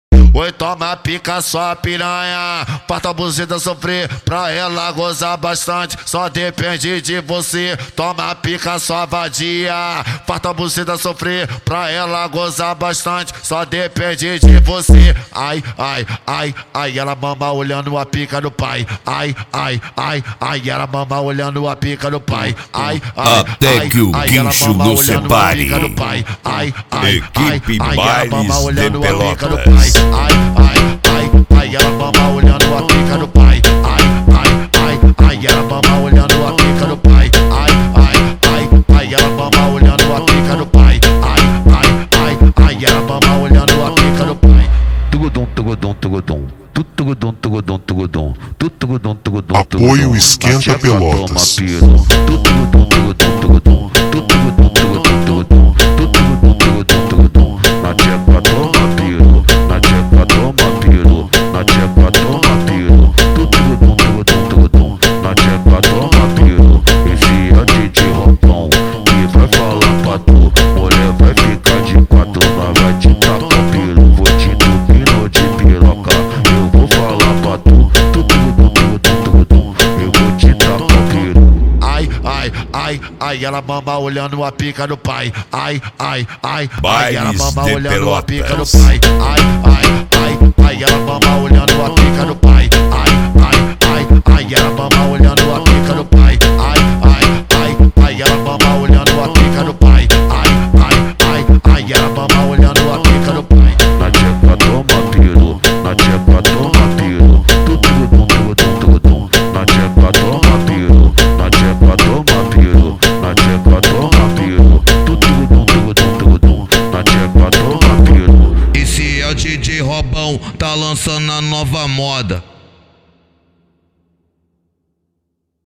Oi, toma pica sua piranha, parta a buzida sofrer, pra ela gozar bastante, só depende de você. Toma pica sua vadia, parta a buzida sofrer, pra ela gozar bastante, só depende de você. Ai, ai, ai, ai, ela mama olhando a pica do pai. Ai, ai, ai, ai, ela mama olhando a pica do pai. Ai, ai, até que o bicho não separe. Ai, Equipe ai, Bailes de Pelotas. Ai, ai, ai, ai, ela mama olhando a pica do pai. Ai, ai, ai, ai, ela mama olhando a pica do pai. Ai, ai, ai, ai, ela mama olhando a pica do pai. Ai, ai, ai, ai, ela mama olhando a pica do pai. Tugodum, tugodum, tugodum. Tugodum, tugodum, tugodum. Tugodum, tugodum, tugodum. Apoio Esquenta Pelotas. Tugodum, tugodum, tugodum. Tugodum, tugodum, tugodum. Tugodum, tugodum, tugodum. Na tcheca toma piro. Na tcheca toma piro. Na tcheca toma piro. Tugodum, tugodum, tugodum. Na tcheca toma piro. Esse é DJ Roupão que vai falar pra tu. Mulher vai ficar de quatro, nós vai te tacar piro. Vou te entupir de piroca. Eu vou falar pra tu. Tugodum, tugodum, tugodum. Eu vou te tacar piro. Ai, ai, ai, ai, ela mama olhando a pica do pai. Ai, ai, ai, ai, Bailes ela mama de olhando a pica do Pelotas. pai. Ai, ai, ai, ai, ela mama olhando a pica do pai. Ai, ai, ai, ai, ela mama olhando a pica do pai. Ai, ai, ai, ai, ela mama olhando a pica do pai. Ai, ai, ai, ai, ela mama olhando a pica do pai. Na tcheca toma piro. Na tcheca toma piro. Tugodum, tugodum, tugodum. Na tcheca toma piro. Na tcheca toma piro. Na tcheca toma piro. Tugodum, tugodum, tugodum. Na tcheca toma piro. Esse é o DJ Robão, tá lançando a nova moda.